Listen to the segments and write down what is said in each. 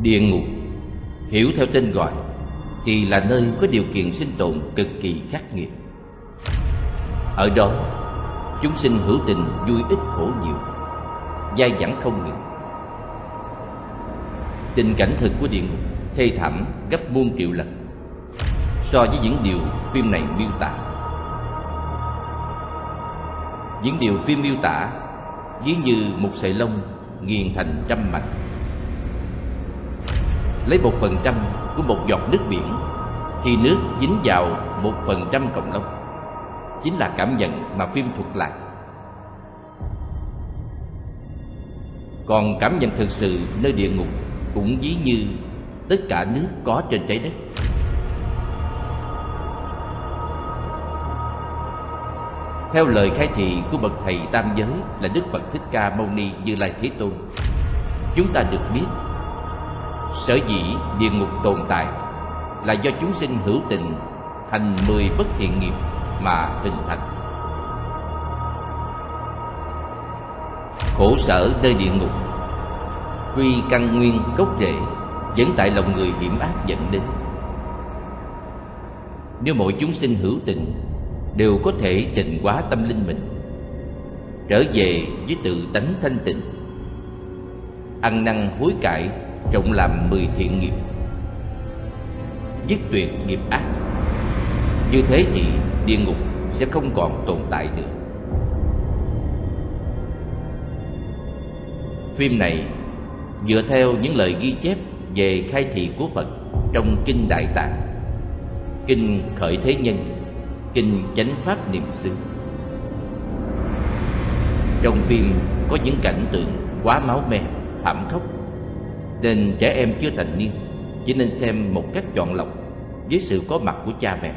Địa ngục, hiểu theo tên gọi, thì là nơi có điều kiện sinh tồn cực kỳ khắc nghiệt. Ở đó, chúng sinh hữu tình vui ít khổ nhiều, dai dẳng không ngừng. Tình cảnh thực của địa ngục thê thảm gấp muôn triệu lần so với những điều phim này miêu tả. Những điều phim miêu tả ví như một sợi lông nghiền thành trăm mảnh. Lấy 1% của một giọt nước biển, khi nước dính vào 1% cọng lông, chính là cảm nhận mà phim thuật lại. Còn cảm nhận thực sự nơi địa ngục cũng ví như tất cả nước có trên trái đất. Theo lời khai thị của bậc thầy tam giới là Đức Phật Thích Ca Mâu Ni Như Lai Thế Tôn, chúng ta được biết sở dĩ địa ngục tồn tại là do chúng sinh hữu tình hành 10 bất thiện nghiệp mà hình thành. Khổ sở nơi địa ngục quy căn nguyên gốc rễ vẫn tại lòng người hiểm ác dẫn đến. Nếu mỗi chúng sinh hữu tình đều có thể tịnh hóa tâm linh mình, trở về với tự tánh thanh tịnh, ăn năn hối cải, trộn làm 10 thiện nghiệp, dứt tuyệt nghiệp ác, như thế thì địa ngục sẽ không còn tồn tại nữa. Phim này dựa theo những lời ghi chép về khai thị của Phật trong Kinh Đại Tạng, Kinh Khởi Thế Nhân, Kinh Chánh Pháp Niệm Xứ. Trong phim có những cảnh tượng quá máu me, thảm khốc, nên trẻ em chưa thành niên chỉ nên xem một cách chọn lọc với sự có mặt của cha mẹ.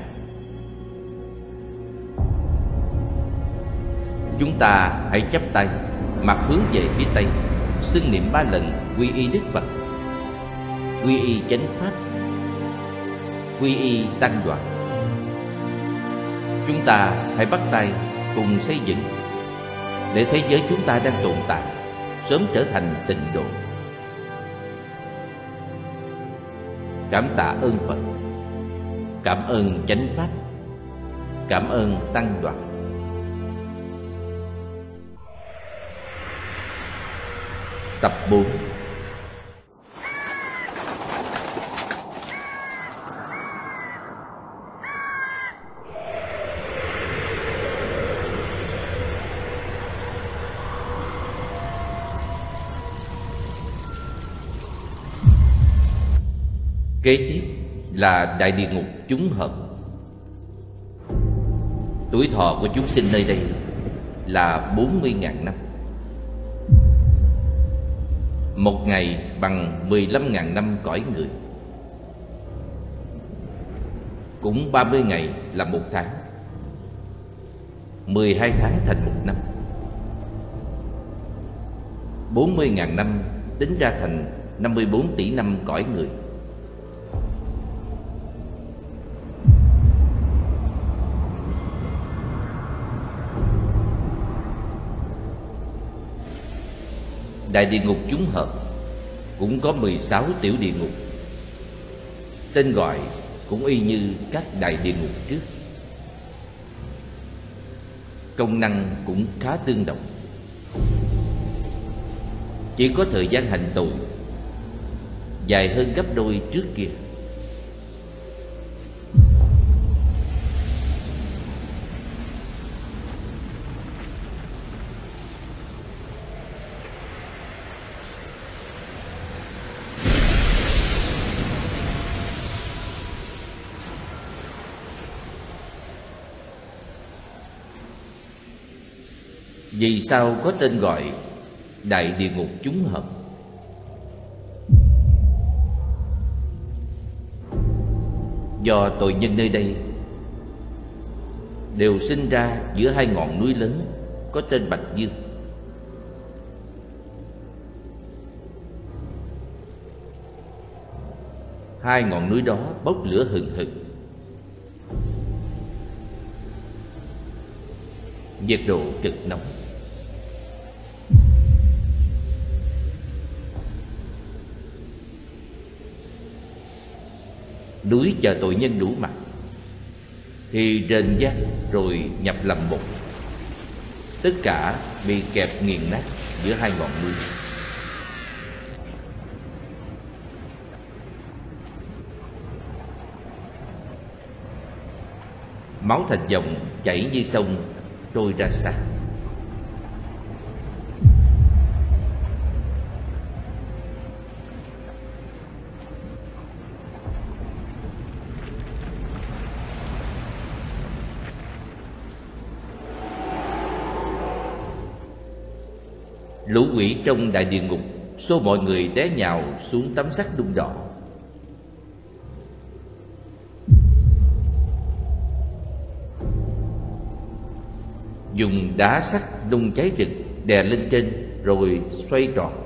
Chúng ta hãy chắp tay, mặt hướng về phía Tây, xưng niệm 3 lần quy y Đức Phật, quy y Chánh Pháp, quy y Tăng Đoàn. Chúng ta hãy bắt tay cùng xây dựng để thế giới chúng ta đang tồn tại sớm trở thành tịnh độ. Cảm tạ ơn Phật, cảm ơn Chánh Pháp, cảm ơn Tăng Đoàn. Tập 4. Kế tiếp là đại địa ngục chúng hợp. Tuổi thọ của chúng sinh nơi đây là 40.000 năm. Một ngày bằng 15.000 năm cõi người. Cũng 30 ngày là một tháng, 12 tháng thành một năm. 40.000 năm tính ra thành 54 tỷ năm cõi người. Đại địa ngục chúng hợp cũng có 16 tiểu địa ngục. Tên gọi cũng y như các đại địa ngục trước. Công năng cũng khá tương đồng. Chỉ có thời gian hành tội dài hơn gấp đôi trước kia. Vì sao có tên gọi đại địa ngục chúng hợp? Do tội nhân nơi đây đều sinh ra giữa hai ngọn núi lớn có tên Bạch Dương. Hai ngọn núi đó bốc lửa hừng hực, nhiệt độ cực nóng. núi chờ tội nhân đủ mặt, thì rền vang rồi nhập làm một. Tất cả bị kẹp nghiền nát giữa hai ngọn núi. Máu thành dòng chảy như sông trôi ra xa. Lũ quỷ trong đại địa ngục xô mọi người té nhào xuống tấm sắt đun đỏ. Dùng đá sắt đun cháy rực đè lên trên rồi xoay tròn.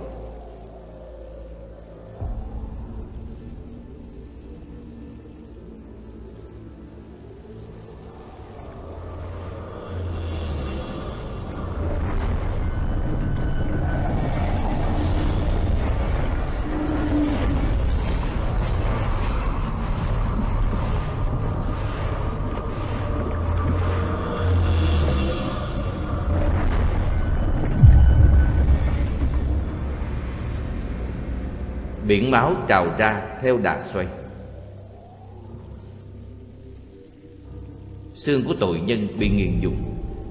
Biển máu trào ra theo đà xoay. Xương của tội nhân bị nghiền dùng.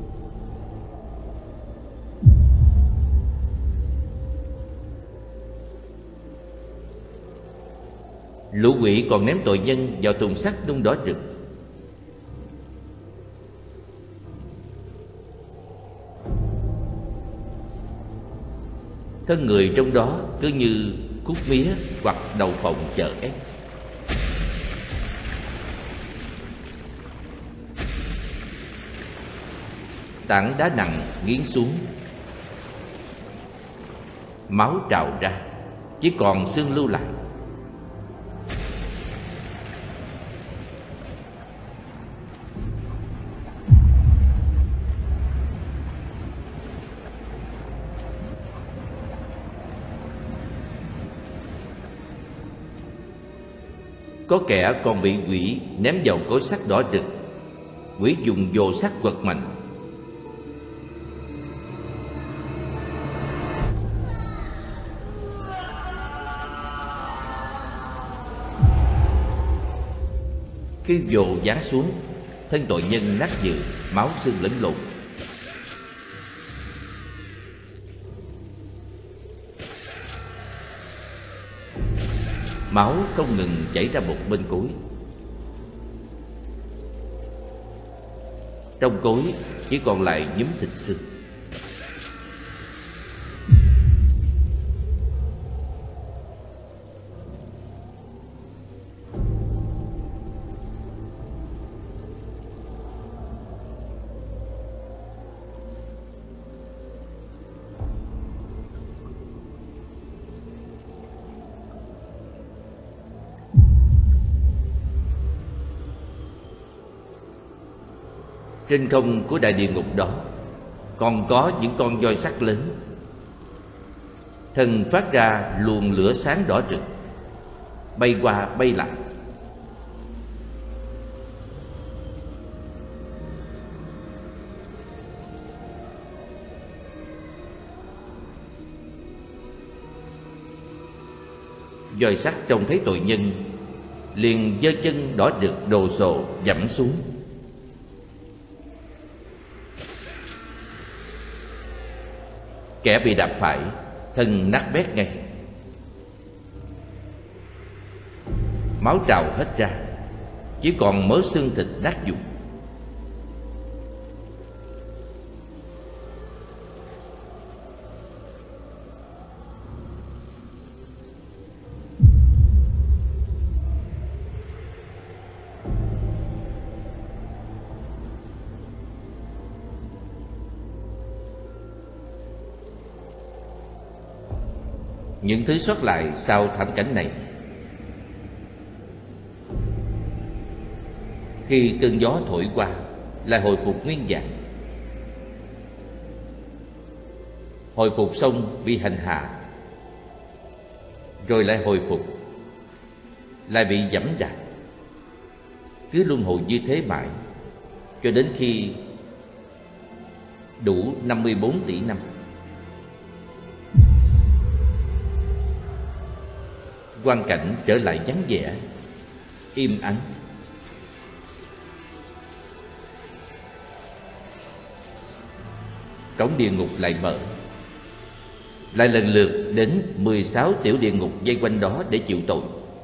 Lũ quỷ còn ném tội nhân vào thùng sắt đun đỏ rực. Thân người trong đó cứ như cút mía hoặc đầu phộng chờ ép. Tảng đá nặng nghiến xuống, máu trào ra, chỉ còn xương lưu lại. Có kẻ còn bị quỷ ném vào cối sắt đỏ rực. Quỷ dùng vồ sắt quật mạnh. Khi vồ giáng xuống, thân tội nhân nát nhừ, máu xương lẫn lộn. Máu không ngừng chảy ra một bên cối. Trong cối chỉ còn lại nhúm thịt xương. Trên không của đại địa ngục đó còn có những con voi sắt lớn. Thân phát ra luồng lửa sáng đỏ rực, bay qua bay lại. Voi sắt trông thấy tội nhân liền giơ chân đỏ rực đồ sộ dẫm xuống. Kẻ bị đạp phải, thân nát bét ngay. Máu trào hết ra, chỉ còn mớ xương thịt nát vụn. Những thứ sót lại sau thảm cảnh này, khi cơn gió thổi qua, lại hồi phục nguyên dạng. Hồi phục xong bị hành hạ, rồi lại hồi phục, lại bị giẫm đạp, cứ luân hồi như thế mãi cho đến khi đủ 54 tỷ năm. Quang cảnh trở lại vắng vẻ, im ắng. Cổng địa ngục lại mở, lại lần lượt đến 16 tiểu địa ngục vây quanh đó để chịu tội,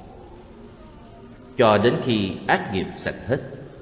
cho đến khi ác nghiệp sạch hết.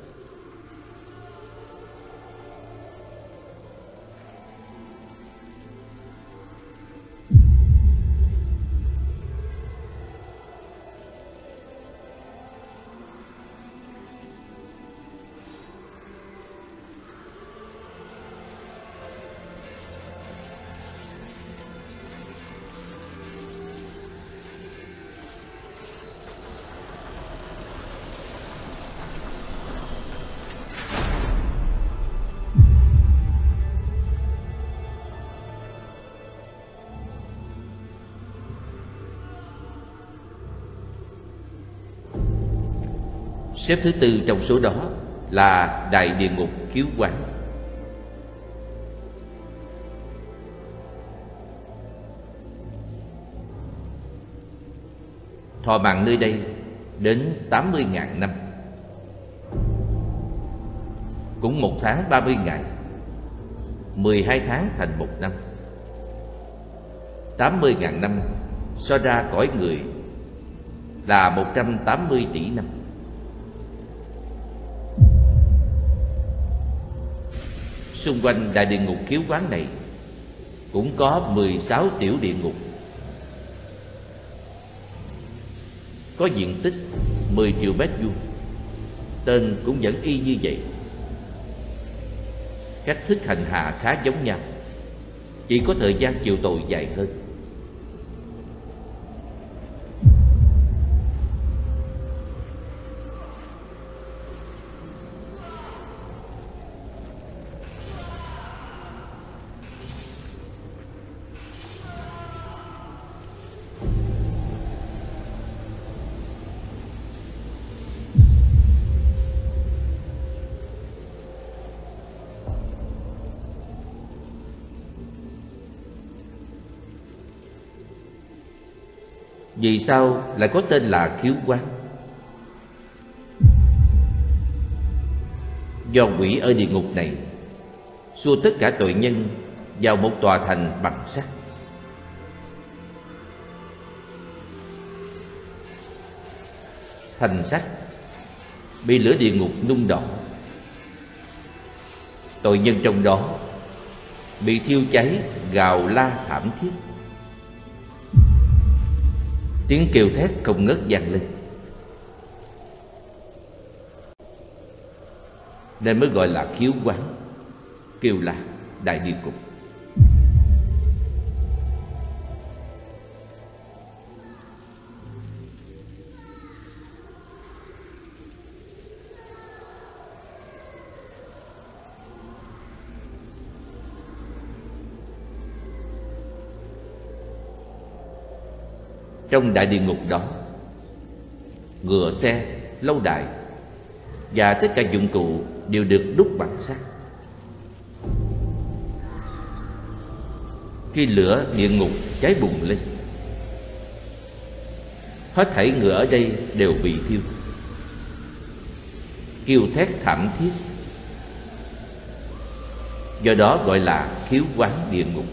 Xếp thứ tư trong số đó là Đại Địa Ngục Kiếu Quán. Thọ mạng nơi đây đến 80.000 năm, cũng 1 tháng 30 ngày, 12 tháng thành 1 năm. 80.000 năm so ra cõi người là 180 tỷ năm. Xung quanh Đại Địa Ngục Kiếu Quán này cũng có 16 tiểu địa ngục, có diện tích 10 triệu mét vuông, tên cũng vẫn y như vậy. Cách thức hành hạ khá giống nhau, chỉ có thời gian chịu tội dài hơn. Vì sao lại có tên là Kiếu Quán? Do quỷ ở địa ngục này xua tất cả tội nhân vào một tòa thành bằng sắt. Thành sắt bị lửa địa ngục nung đỏ, tội nhân trong đó bị thiêu cháy gào la thảm thiết, tiếng kêu thét không ngớt vang lên, nên mới gọi là Kiếu Quán, kêu là Đại Địa Ngục. Trong Đại Địa Ngục đó, ngựa xe, lâu đài và tất cả dụng cụ đều được đúc bằng sắt. Khi lửa địa ngục cháy bùng lên, hết thảy ngựa ở đây đều bị thiêu, kêu thét thảm thiết. Do đó gọi là Kiếu Quán địa ngục.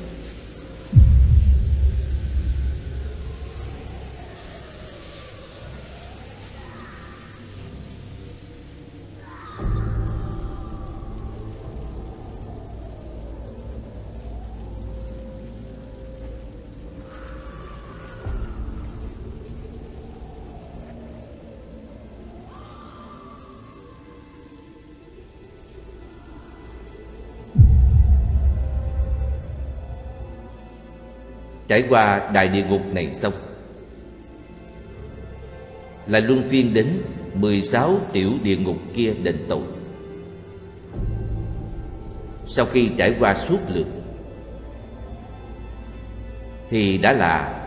Trải qua Đại Địa Ngục này xong, lại luân phiên đến 16 tiểu địa ngục kia đền tội. Sau khi trải qua suốt lượt thì đã là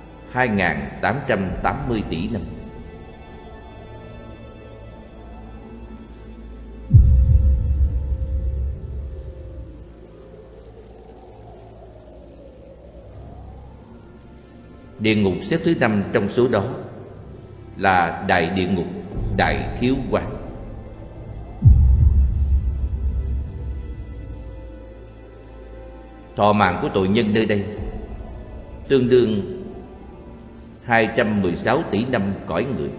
2.880 tỷ năm. Địa ngục xếp thứ 5 trong số đó là đại địa ngục Đại Khiếu Quán. Thọ mạng của tội nhân nơi đây tương đương 216 tỷ năm cõi người.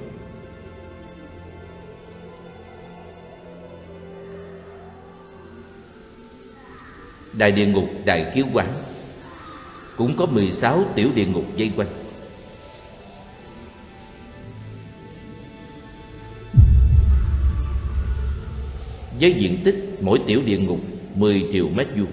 Đại địa ngục Đại Khiếu Quán cũng có 16 tiểu địa ngục vây quanh. Với diện tích mỗi tiểu địa ngục 10 triệu mét vuông.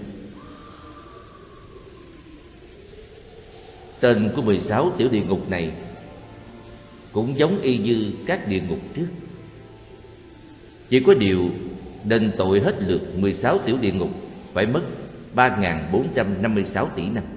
Tên của 16 tiểu địa ngục này cũng giống y như các địa ngục trước. Chỉ có điều đền tội hết lượt 16 tiểu địa ngục phải mất 3.456 tỷ năm.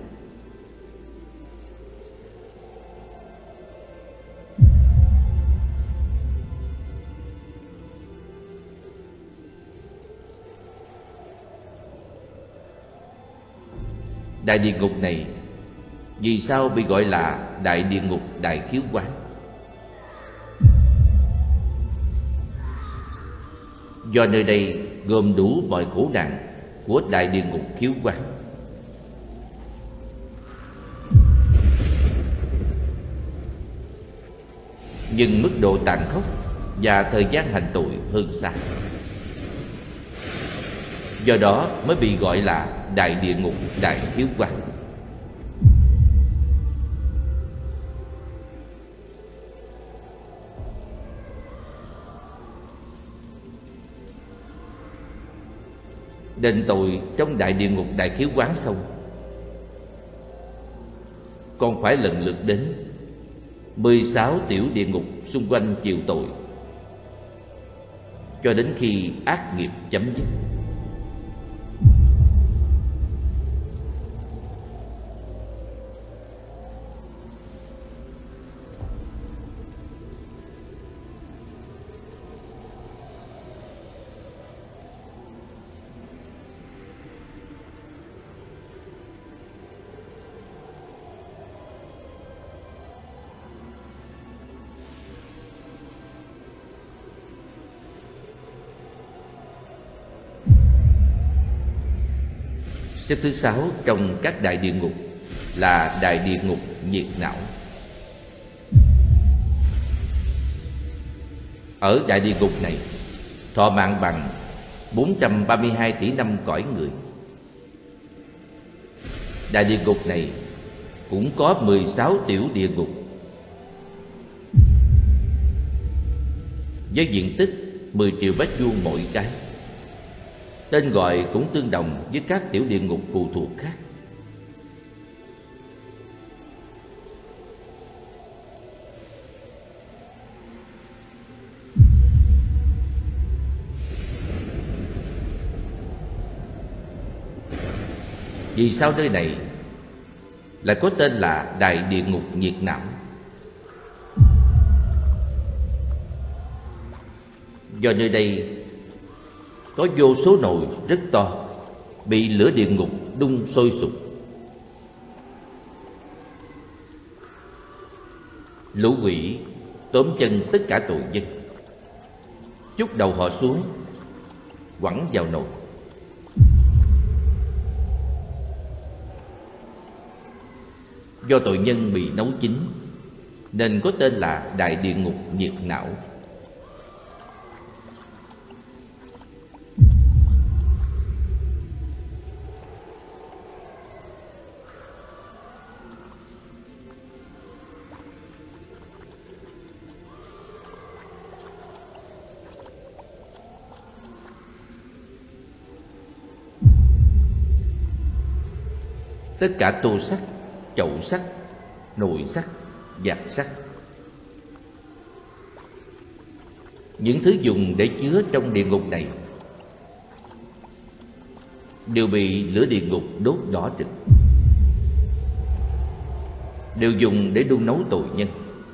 Đại địa ngục này vì sao bị gọi là đại địa ngục Đại Khiếu Quán? Do nơi đây gồm đủ mọi khổ nạn của đại địa ngục Khiếu Quán. Nhưng mức độ tàn khốc và thời gian hành tội hơn xa. Do đó mới bị gọi là đại địa ngục Đại Khiếu Quán. Đền tội trong đại địa ngục Đại Khiếu Quán xong, còn phải lần lượt đến 16 tiểu địa ngục xung quanh chịu tội, cho đến khi ác nghiệp chấm dứt. Xếp thứ 6 trong các đại địa ngục là đại địa ngục nhiệt não. Ở đại địa ngục này, thọ mạng bằng 432 tỷ năm cõi người. Đại địa ngục này cũng có 16 tiểu địa ngục với diện tích 10 triệu mét vuông mỗi cái. Tên gọi cũng tương đồng với các tiểu địa ngục phụ thuộc khác. Vì sao nơi này lại có tên là đại địa ngục nhiệt não? Do nơi đây có vô số nồi rất to bị lửa địa ngục đun sôi sục. Lũ quỷ tóm chân tất cả tội nhân, chúc đầu họ xuống, quẳng vào nồi. Do tội nhân bị nấu chín nên có tên là đại địa ngục nhiệt não. Tất cả tô sắt, chậu sắt, nồi sắt, vạc sắt, những thứ dùng để chứa trong địa ngục này đều bị lửa địa ngục đốt đỏ rực, đều dùng để đun nấu tội nhân.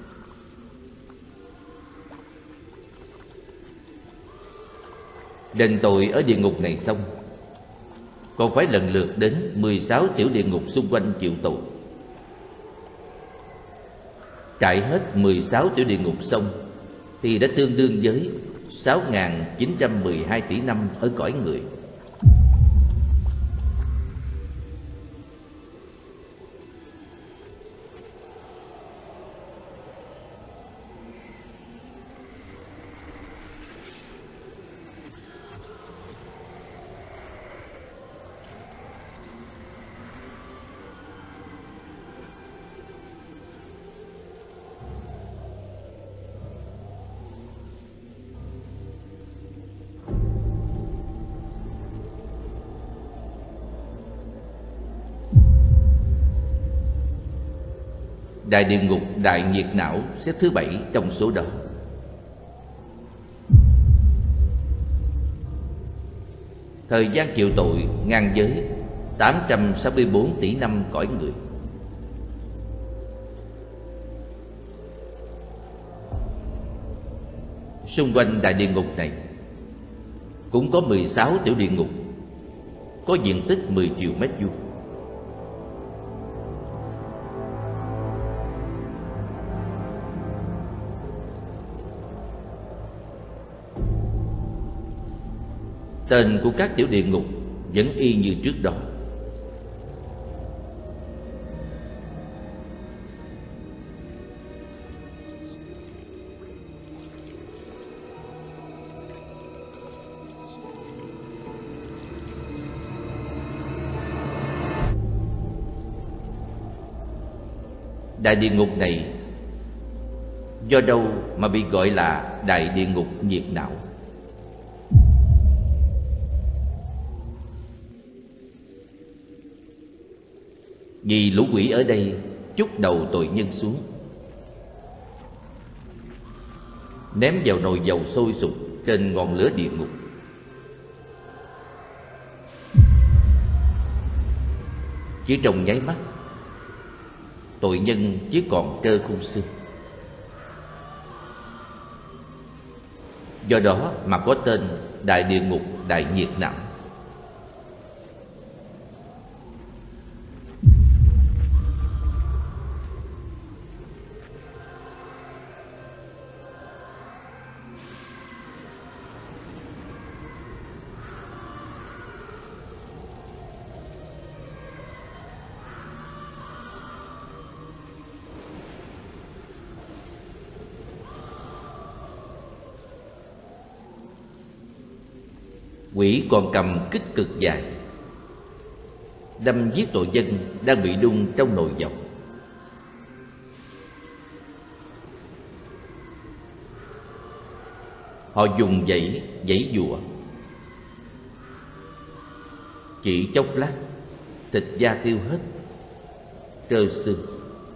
Đền tội ở địa ngục này xong, còn phải lần lượt đến 16 tiểu địa ngục xung quanh chịu tội. trải hết 16 tiểu địa ngục xong thì đã tương đương với 6.912 tỷ năm ở cõi người. Đại địa ngục đại nhiệt não xếp thứ 7 trong số đó. Thời gian chịu tội ngang với 864 tỷ năm cõi người. Xung quanh đại địa ngục này cũng có 16 tiểu địa ngục, có diện tích 10 triệu mét vuông. Tên của các tiểu địa ngục vẫn y như trước đó. Đại địa ngục này do đâu mà bị gọi là đại địa ngục nhiệt não? Vì lũ quỷ ở đây chúc đầu tội nhân xuống, ném vào nồi dầu sôi sục trên ngọn lửa địa ngục. Chỉ trong nháy mắt, tội nhân chỉ còn trơ khung xương. Do đó mà có tên đại địa ngục đại nhiệt não. Quỷ còn cầm kích cực dài đâm giết tội nhân đang bị đun trong nồi dầu. Họ dùng dãy dụa, chỉ chốc lát thịt da tiêu hết, trơ xương.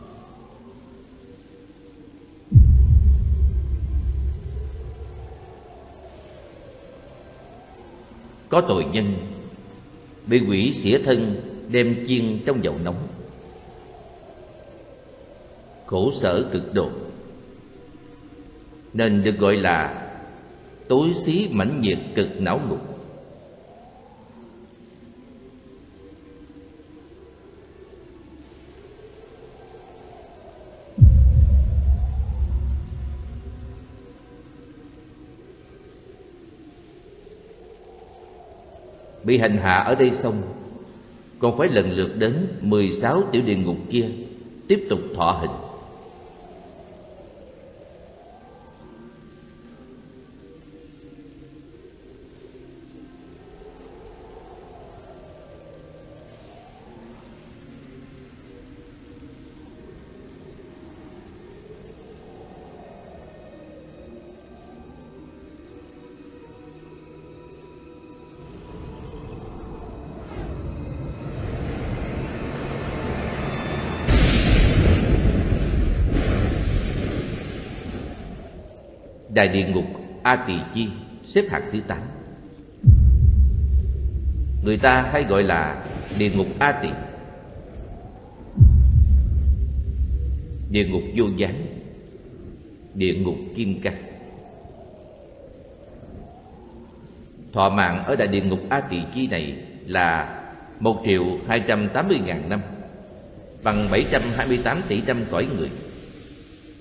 Có tội nhân bị quỷ xỉa thân đem chiên trong dầu nóng, khổ sở cực độ, nên được gọi là tối xí mãnh nhiệt cực não ngục. Bị hành hạ ở đây xong, còn phải lần lượt đến 16 tiểu địa ngục kia tiếp tục thọ hình. Đại địa ngục A Tỳ Chi xếp hạng thứ 8. Người ta hay gọi là địa ngục A Tỳ, địa ngục vô gián, địa ngục kim cang. Thọ mạng ở đại địa ngục A Tỳ Chi này là 1.280.000 năm, bằng 728 tỷ năm cõi người.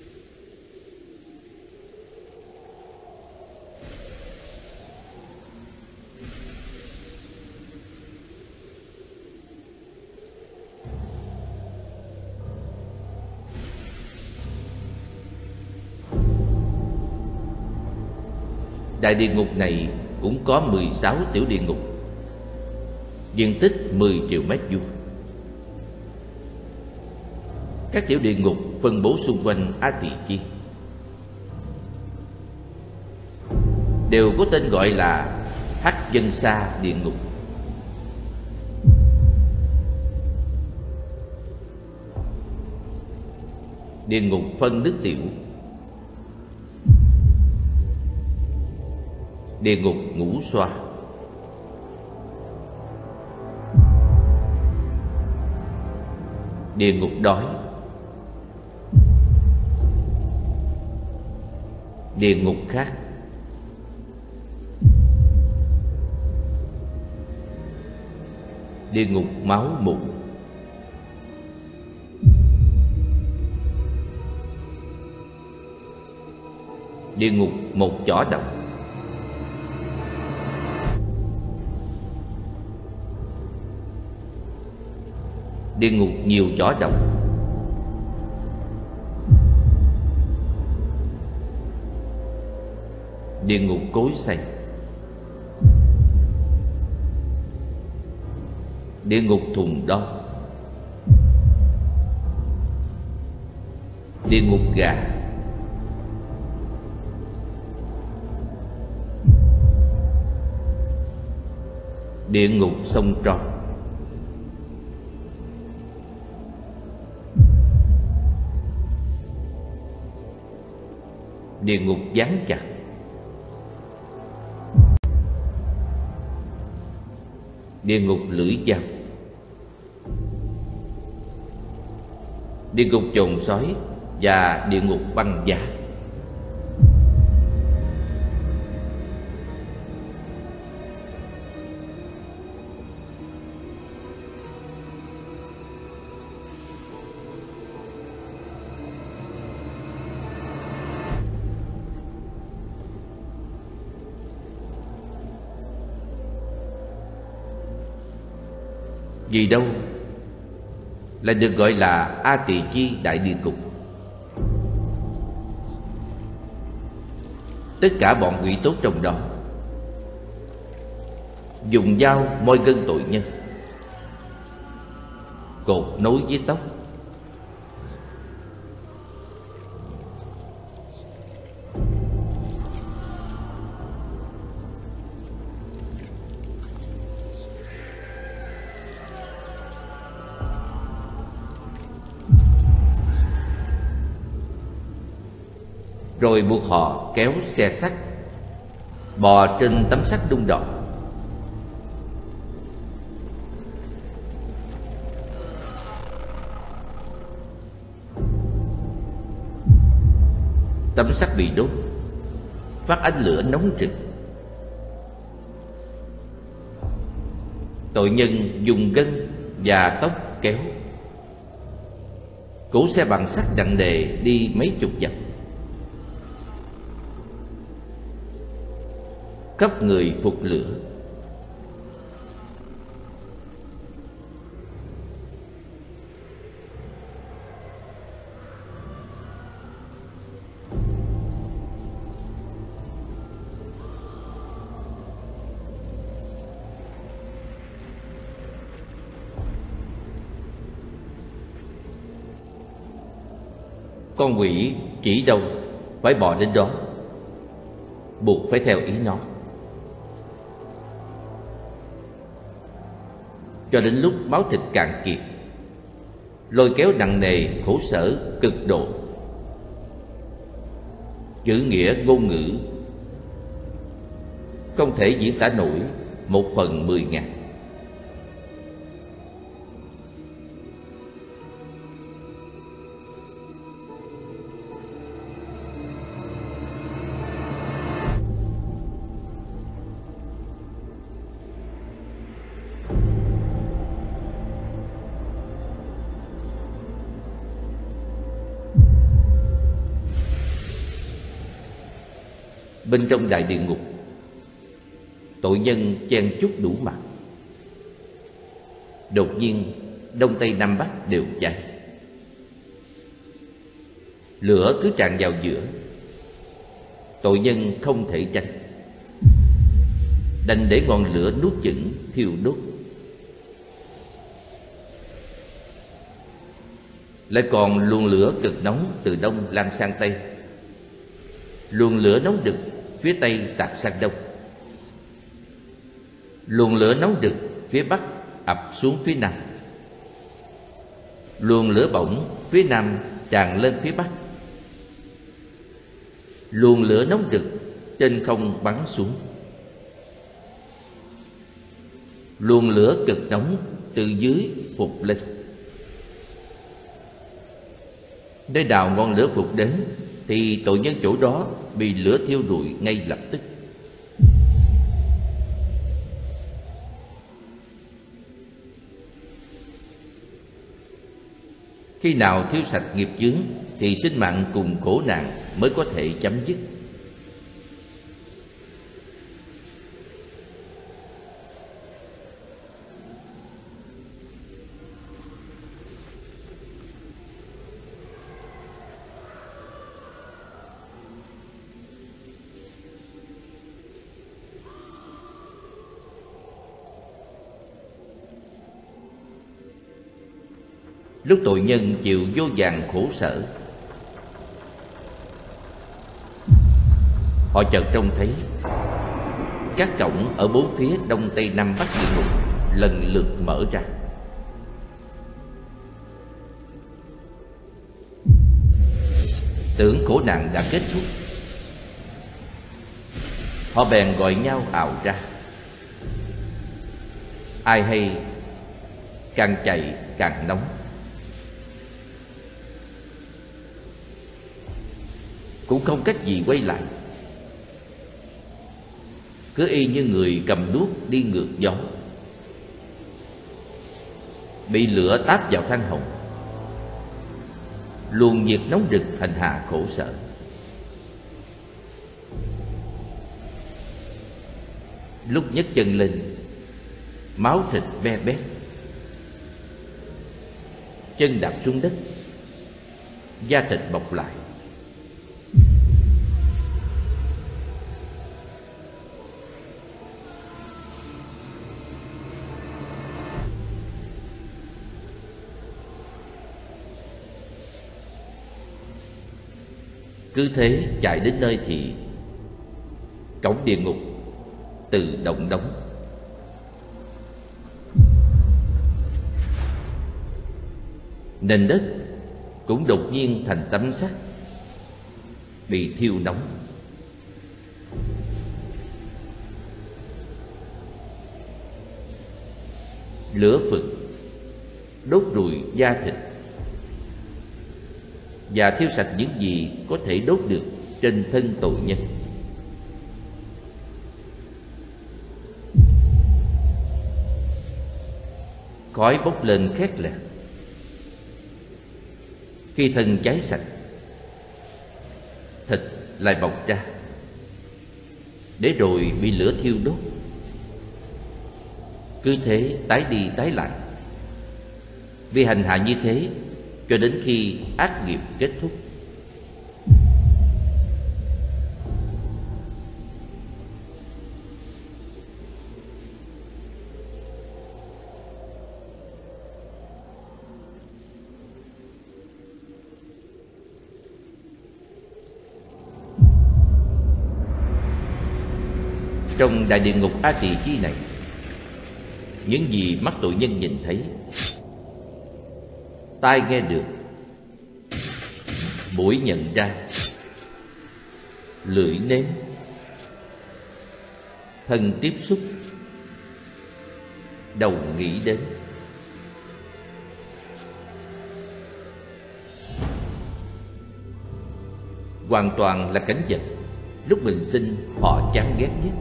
Đại địa ngục này cũng có 16 tiểu địa ngục, diện tích 10 triệu mét vuông. Các tiểu địa ngục phân bố xung quanh A Tỳ Chi, đều có tên gọi là Hắc Dân Sa địa ngục. Địa ngục phân nước tiểu, địa ngục ngũ xoa, địa ngục đói, địa ngục khác, địa ngục máu mủ, địa ngục một chỏ độc, địa ngục nhiều chỏ độc, địa ngục cối xay, địa ngục thùng đo, địa ngục gà, địa ngục sông Tron, địa ngục gián chặt, địa ngục lưỡi dao, địa ngục chồn sói và địa ngục băng giá. Vì đâu lại được gọi là A Tỳ Chi đại địa ngục? Tất cả bọn quỷ tốt trong đó dùng dao moi gân tội nhân, cột nối với tóc, rồi buộc họ kéo xe sắt bò trên tấm sắt đung đỏ. Tấm sắt bị đốt, phát ánh lửa nóng rực. Tội nhân dùng gân và tóc kéo, cỗ xe bằng sắt nặng nề đi mấy chục dặm. Khắp người phục lửa. Con quỷ chỉ đâu phải bò đến đó, buộc phải theo ý nó, cho đến lúc máu thịt cạn kiệt, lôi kéo nặng nề khổ sở cực độ. Chữ nghĩa ngôn ngữ không thể diễn tả nổi 1/10.000. Bên trong đại địa ngục, tội nhân chen chúc đủ mặt. Đột nhiên đông tây nam bắc đều cháy, lửa cứ tràn vào giữa. Tội nhân không thể tránh. đành để ngọn lửa nuốt chửng thiêu đốt. Lại còn luồng lửa cực nóng từ đông lan sang tây, luồng lửa nóng đực phía tây tạt sang đông, luồng lửa nóng đực phía bắc ập xuống phía nam, luồng lửa bỏng phía nam tràn lên phía bắc, luồng lửa nóng đực trên không bắn xuống, luồng lửa cực nóng từ dưới phụt lên. Nơi nào ngọn lửa phụt đến thì tội nhân chỗ đó bị lửa thiêu rụi ngay lập tức. Khi nào thiêu sạch nghiệp chướng thì sinh mạng cùng khổ nạn mới có thể chấm dứt. Lúc tội nhân chịu vô vàn khổ sở, họ chợt trông thấy các cổng ở bốn phía đông tây nam bắc địa ngục lần lượt mở ra. Tưởng khổ nạn đã kết thúc, họ bèn gọi nhau ào ra. Ai hay càng chạy càng nóng. Cũng không cách gì quay lại, cứ y như người cầm đuốc đi ngược gió, bị lửa táp vào than hồng, luồng nhiệt nóng rực hành hạ khổ sở. Lúc nhấc chân lên, máu thịt be bét, chân đạp xuống đất, da thịt bọc lại. Cứ thế chạy đến nơi thì cổng địa ngục tự động đóng. Nền đất cũng đột nhiên thành tấm sắt, bị thiêu nóng. Lửa phực đốt rùi da thịt và thiêu sạch những gì có thể đốt được trên thân tội nhân. Khói bốc lên khét lẹt. Khi thân cháy sạch, thịt lại bọc ra, để rồi bị lửa thiêu đốt. Cứ thế tái đi tái lại, vì hành hạ như thế cho đến khi ác nghiệp kết thúc. Trong đại địa ngục A Tỳ Chi này, những gì mắt tội nhân nhìn thấy, tai nghe được, mũi nhận ra, lưỡi nếm, thân tiếp xúc, đầu nghĩ đến, hoàn toàn là cảnh vật lúc bình sinh họ chán ghét nhất,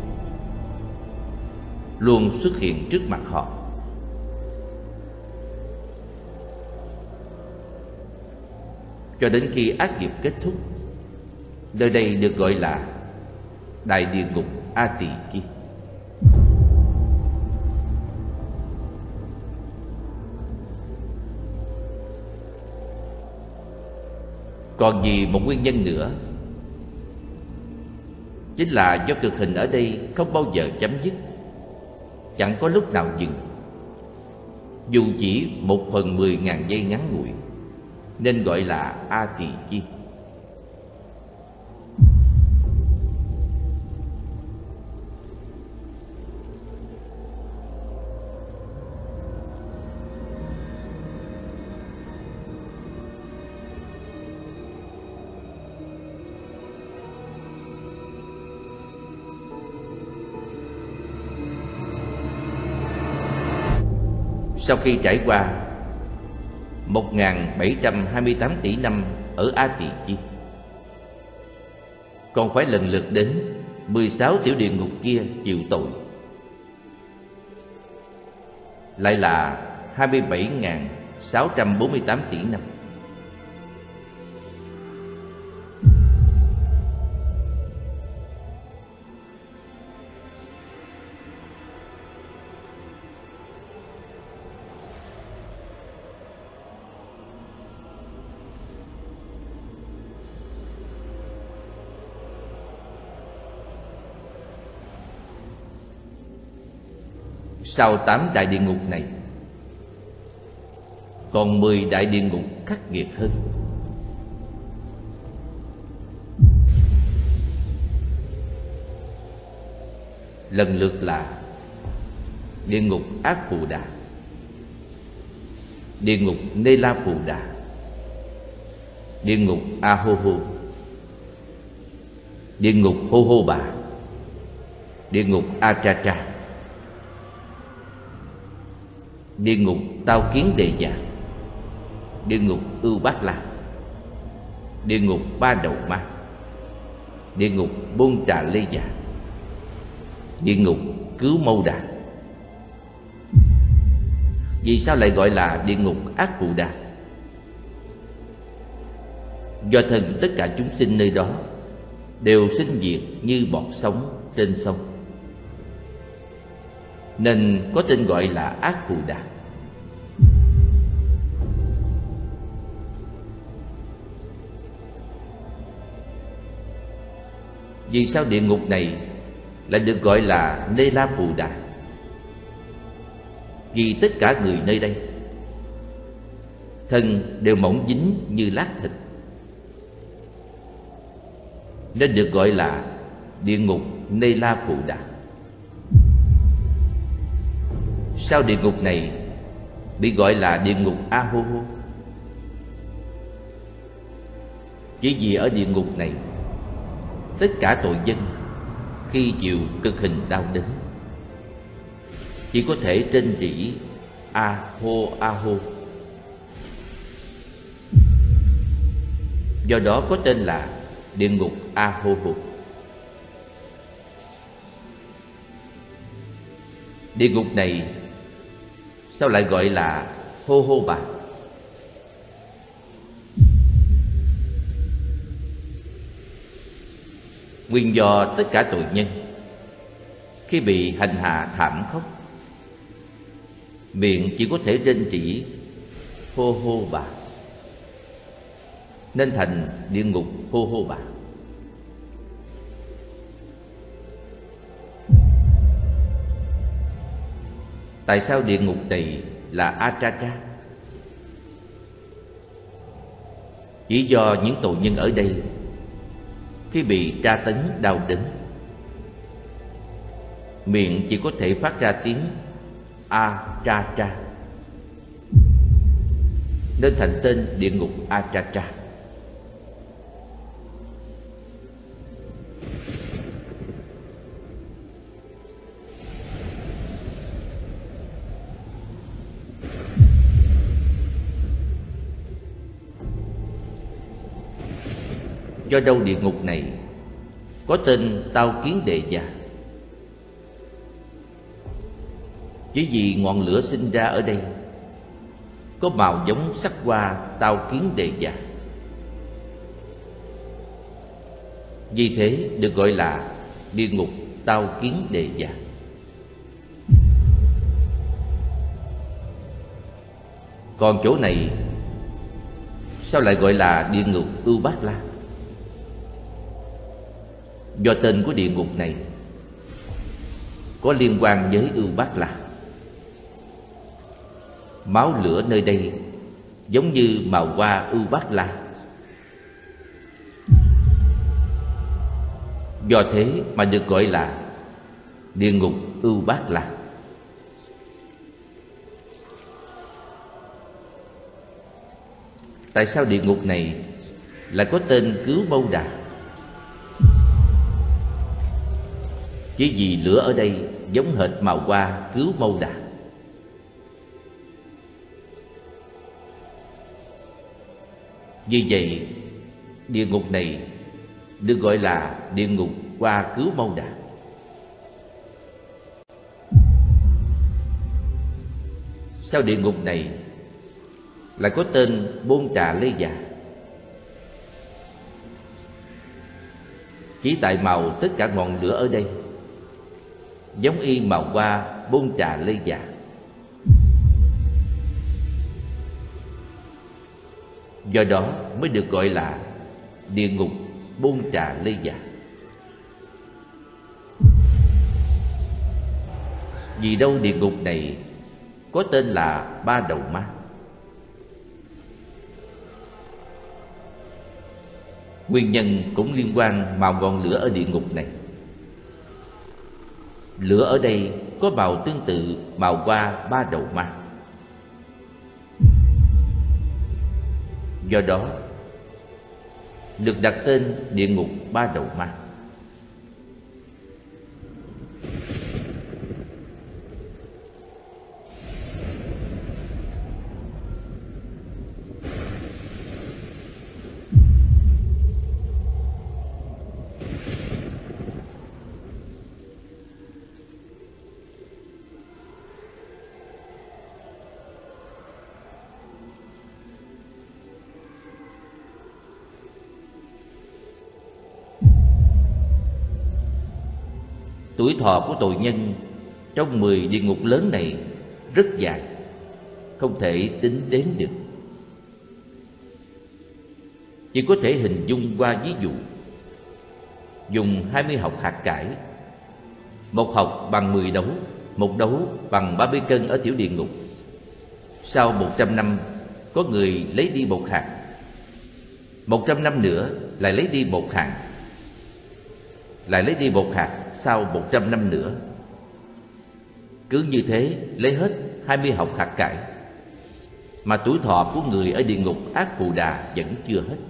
luôn xuất hiện trước mặt họ. Cho đến khi ác nghiệp kết thúc, nơi đây được gọi là đại địa ngục A Tỳ Chi. Còn vì một nguyên nhân nữa, chính là do cực hình ở đây không bao giờ chấm dứt, chẳng có lúc nào dừng, dù chỉ 1/10.000 giây ngắn ngủi, nên gọi là A Tỳ Chi. Sau khi trải qua 1.728 tỷ năm ở A Tỳ Chi, còn phải lần lượt đến 16 tiểu địa ngục kia chịu tội, lại là 27.648 tỷ năm. Sau 8 đại địa ngục này, còn 10 đại địa ngục khắc nghiệt hơn. Lần lượt là địa ngục Ác Phù Đà, địa ngục Nê La Phù Đà, địa ngục A Hô Hô, địa ngục Hô Hô Bà, địa ngục A Tra Tra, địa ngục Tao Kiến Đề Già, địa ngục Ưu Bát La, địa ngục Ba Đầu Ma, địa ngục Bôn Trà Lê Già, địa ngục Cứu Mâu Đà. Vì sao lại gọi là địa ngục Ác Phù Đà? Do thân tất cả chúng sinh nơi đó đều sinh diệt như bọt sóng trên sông, nên có tên gọi là Ác Phù Đà. Vì sao địa ngục này lại được gọi là Nê La Phù Đà? Vì tất cả người nơi đây thân đều mỏng dính như lát thịt, nên được gọi là địa ngục Nê La Phù Đà. Sao địa ngục này bị gọi là địa ngục A Hô Hô? Chỉ vì ở địa ngục này, tất cả tội nhân khi chịu cực hình đau đớn chỉ có thể rên rỉ A Hô A Hô. Do đó có tên là địa ngục A Hô Hô. Địa ngục này sao lại gọi là Hô Hô Bà? Nguyên do tất cả tội nhân khi bị hành hạ thảm khốc, miệng chỉ có thể rên rỉ Hô Hô Bà, nên thành địa ngục Hô Hô Bà. Tại sao địa ngục này là A Tra Tra? Chỉ do những tội nhân ở đây khi bị tra tấn đau đớn, miệng chỉ có thể phát ra tiếng A Tra Tra, nên thành tên địa ngục A Tra Tra. Do đâu địa ngục này có tên Tao Kiến Đề Già? Chỉ vì ngọn lửa sinh ra ở đây có màu giống sắc hoa Tao Kiến Đề Già, vì thế được gọi là địa ngục Tao Kiến Đề Già. Còn chỗ này sao lại gọi là địa ngục Ưu Bát La? Do tên của địa ngục này có liên quan với Ưu Bát La. Máu lửa nơi đây giống như màu hoa Ưu Bát La. Do thế mà được gọi là địa ngục Ưu Bát La. Tại sao địa ngục này lại có tên Cứu Mâu Đà? Chỉ vì lửa ở đây giống hệt màu hoa Cứu Mâu Đà. Vì vậy, địa ngục này được gọi là địa ngục Hoa Cứu Mâu Đà. Sao địa ngục này lại có tên Bôn Trà Lê Già? Chỉ tại màu tất cả ngọn lửa ở đây giống y màu hoa Bôn Trà Lê Già. Do đó mới được gọi là địa ngục Bôn Trà Lê Già. Vì đâu địa ngục này có tên là Ba Đầu Ma. Nguyên nhân cũng liên quan màu ngọn lửa ở địa ngục này. Lửa ở đây có màu tương tự màu hoa Ba Đầu Ma. Do đó được đặt tên địa ngục Ba Đầu Ma. Tuổi thọ của tội nhân trong 10 địa ngục lớn này rất dài, không thể tính đến được. Chỉ có thể hình dung qua ví dụ. Dùng 20 hộc hạt cải. Một hộc bằng 10 đấu, một đấu bằng 30 cân ở tiểu địa ngục. Sau 100 năm có người lấy đi một hạt, 100 năm nữa lại lấy đi một hạt, lại lấy đi một hạt sau 100 năm nữa. Cứ như thế lấy hết 20 hộc hạt cải, mà tuổi thọ của người ở địa ngục Ác Phù Đà vẫn chưa hết.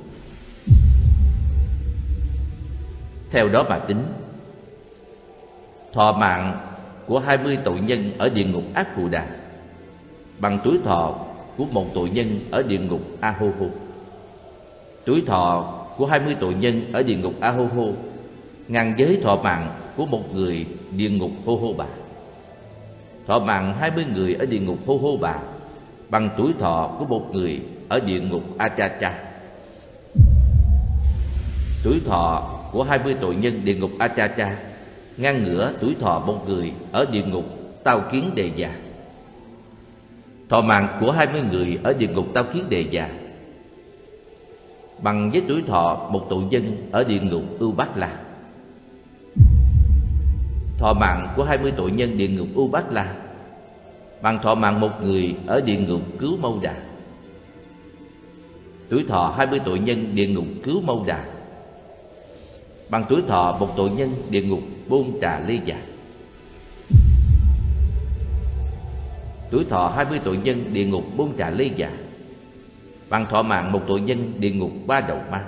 Theo đó mà tính, thọ mạng của 20 tội nhân ở địa ngục Ác Phù Đà bằng tuổi thọ của một tội nhân ở địa ngục A Hô Hô. Tuổi thọ của 20 tội nhân ở địa ngục A Hô Hô ngang với thọ mạng của một người địa ngục Hô Hô Bà. Thọ mạng 20 người ở địa ngục Hô Hô Bà bằng tuổi thọ của một người ở địa ngục A Cha Cha. Tuổi thọ của 20 tội nhân địa ngục A Cha Cha ngang ngửa tuổi thọ một người ở địa ngục Tao Kiến Đề Già. Thọ mạng của 20 người ở địa ngục Tao Kiến Đề Già bằng với tuổi thọ một tội nhân ở địa ngục Ưu Bát La. Thọ mạng của 20 tội nhân địa ngục Ưu Bát La bằng thọ mạng một người ở địa ngục Cứu Mâu Đà. Tuổi thọ 20 tội nhân địa ngục Cứu Mâu Đà bằng tuổi thọ một tội nhân địa ngục Bôn Trà Lê Già. Tuổi thọ 20 tội nhân địa ngục Bôn Trà Lê Già bằng thọ mạng một tội nhân địa ngục Ba Đầu Ma.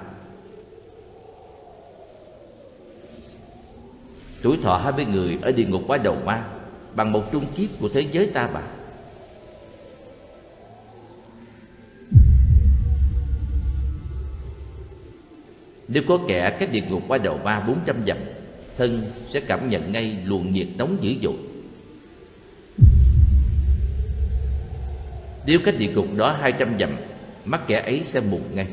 Tuổi thọ 20 người ở địa ngục Ba Đầu Ma bằng một trung kiếp của thế giới Ta Bà. Nếu có kẻ cách địa ngục Ba Đầu Ma 400 dặm, thân sẽ cảm nhận ngay luồng nhiệt nóng dữ dội. Nếu cách địa ngục đó 200 dặm, mắt kẻ ấy sẽ mù ngay.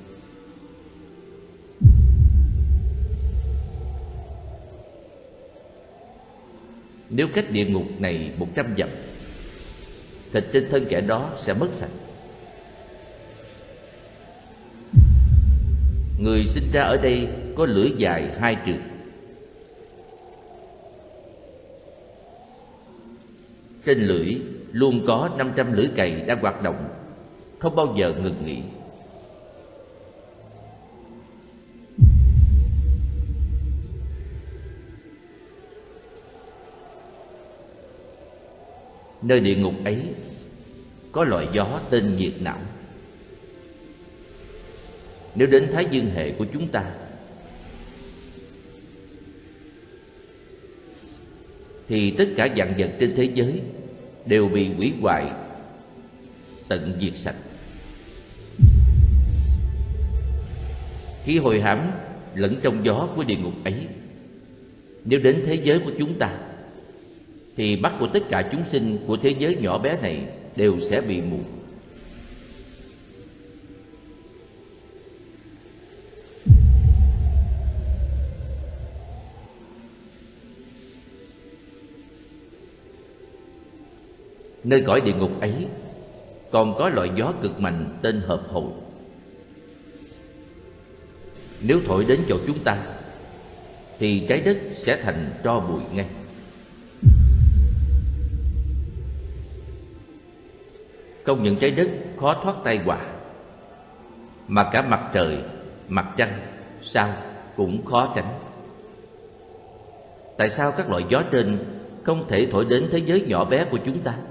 Nếu cách địa ngục này 100 dặm, thịt trên thân kẻ đó sẽ mất sạch. Người sinh ra ở đây có lưỡi dài 2 trượng. trên lưỡi luôn có 500 lưỡi cày đang hoạt động, không bao giờ ngừng nghỉ. Nơi địa ngục ấy có loại gió tên nhiệt não. Nếu đến thái dương hệ của chúng ta thì tất cả vạn vật trên thế giới đều bị hủy hoại, tận diệt sạch. Khí hôi hám lẫn trong gió của địa ngục ấy nếu đến thế giới của chúng ta thì mắt của tất cả chúng sinh của thế giới nhỏ bé này đều sẽ bị mù. Nơi cõi địa ngục ấy còn có loại gió cực mạnh tên hợp hội. Nếu thổi đến chỗ chúng ta thì trái đất sẽ thành tro bụi ngay. Không những trái đất khó thoát tai họa, mà cả mặt trời, mặt trăng, sao cũng khó tránh. Tại sao các loại gió trên không thể thổi đến thế giới nhỏ bé của chúng ta?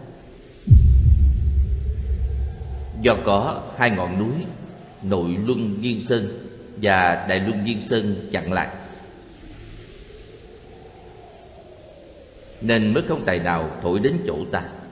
Do có hai ngọn núi Nội Luân Viên Sơn và Đại Luân Viên Sơn chặn lại, nên mới không tài nào thổi đến chỗ ta.